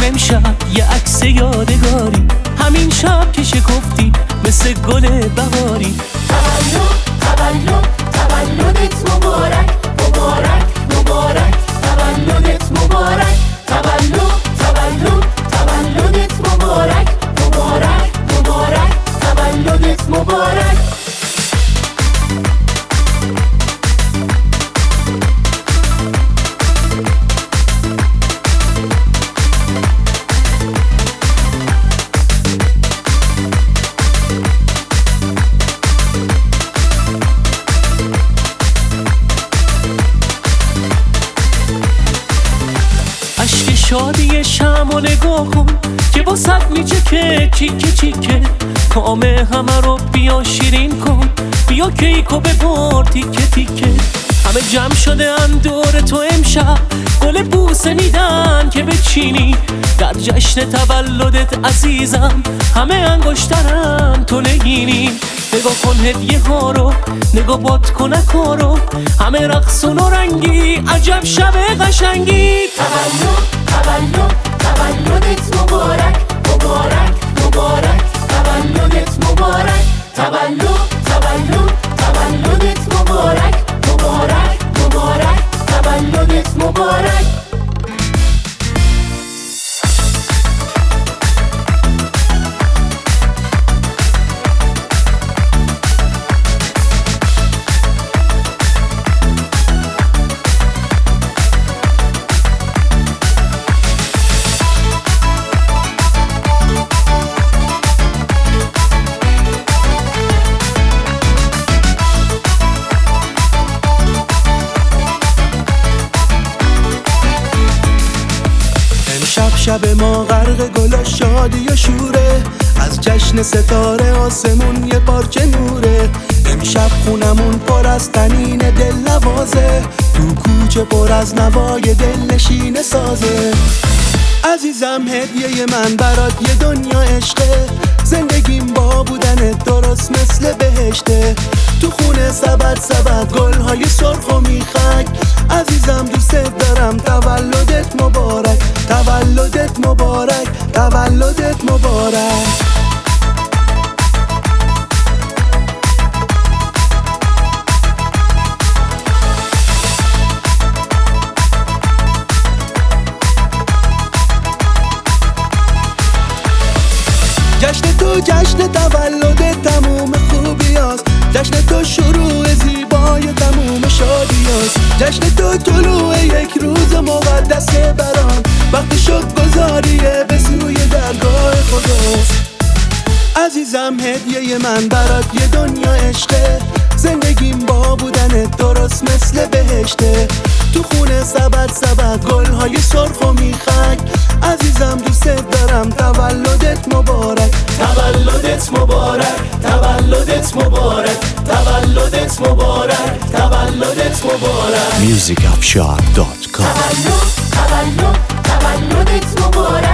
امشب یه عکس یادگاری، همین شب که شکفتی مثل گل بهاری. تولدت مبارک مبارک مبارک، تولدت مبارک، تولدت مبارک مبارک مبارک، تولدت مبارک. شادی شمع نگاه کن که واسط میچکه چیکه چیکه، کام همه رو بیا شیرین کن، بیا کیکو ببر تیکه تیکه. همه جمع شده ان دور تو امشب، گل بوسه میدن که بچینی در جشن تولدت عزیزم، همه انگشترن تو نگینی. نگاه کن هدیه ها رو، نگاه باد کنک ها رو، همه رقصون و رنگی، عجب شب قشنگی. تولدت مبارک مبارک مبارک، تولدت مبارک، تولدت مبارک مبارک مبارک، تولدت مبارک. شب ما غرق گل و شادی و شوره، از جشن ستاره آسمون یه پارچه نوره. امشب خونمون پر از طنین دل نوازه، تو کوچه پر از نوای دل نشین سازه. عزیزم هدیه من برات یه دنیا عشقه، زندگیم با بودنت درست مثل بهشته. تو خونه سبد گل‌های سرخ و میخک، عزیزم دوست دارم. تولدت مبارک، تولدت مبارک، تولدت مبارک. جشن تو جشن تولد تموم خوبیاست، جشن تو شروع زیبای تموم شادیاست. جشن تو طلوع یک روز مقدس برام، وقت شکرگزاریه به سوی درگاه خداست. عزیزم هدیه من برات یه دنیا عشقه، زندگیم با بودنت درست مثل بهشته. تو خونه سبد گل‌های سرخ و میخک، عزیزم دوست دارم. تولدت مبارک، تولدت مبارک، تولدت مبارک، تولدت مبارک، تولدت مبارک. musicafshar.com تولدت مبارک.